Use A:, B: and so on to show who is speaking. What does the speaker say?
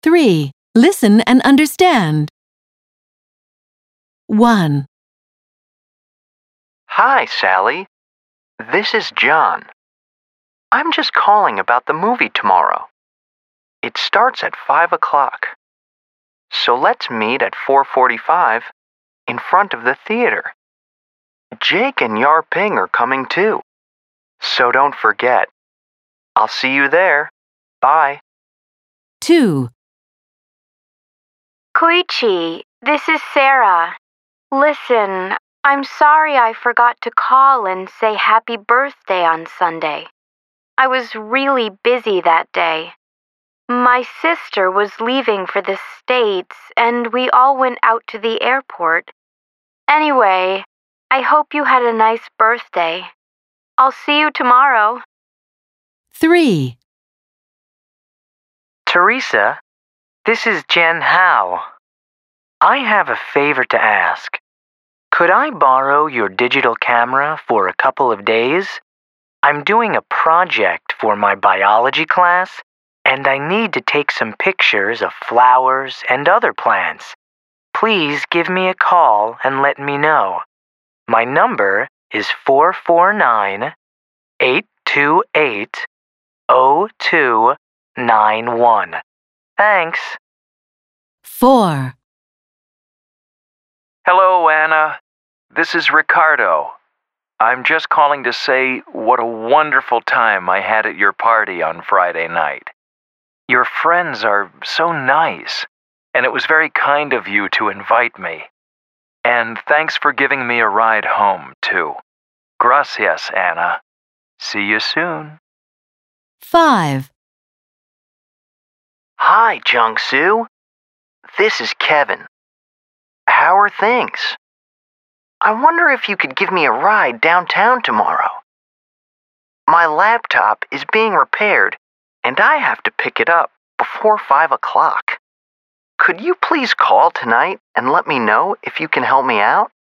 A: 3. Listen and understand. 1,
B: Hi, Sally. This is John. I'm just calling about the movie tomorrow. It starts at 5 o'clock. So let's meet at 4:45 in front of the theater. Jake and Yarping are coming too. So don't forget. I'll see you there. Bye.
A: 2,
C: Koichi, this is Sarah. Listen, I'm sorry I forgot to call and say happy birthday on Sunday. I was really busy that day. My sister was leaving for the States, and we all went out to the airport. Anyway, I hope you had a nice birthday. I'll see you tomorrow.
A: 3,
D: Teresa, this is Jen Hao. I have a favor to ask. Could I borrow your digital camera for a couple of days? I'm doing a project for my biology class, and I need to take some pictures of flowers and other plants. Please give me a call and let me know. My number is 449-828-0291. Thanks.
A: 4,
B: Hello, Anna. This is Ricardo. I'm just calling to say what a wonderful time I had at your party on Friday night. Your friends are so nice, and it was very kind of you to invite me. And thanks for giving me a ride home, too. Gracias, Anna. See you soon.
A: 5,
B: Hi, Jung-soo. This is Kevin. How are things? I wonder if you could give me a ride downtown tomorrow. My laptop is being repaired, and I have to pick it up before 5 o'clock. Could you please call tonight and let me know if you can help me out?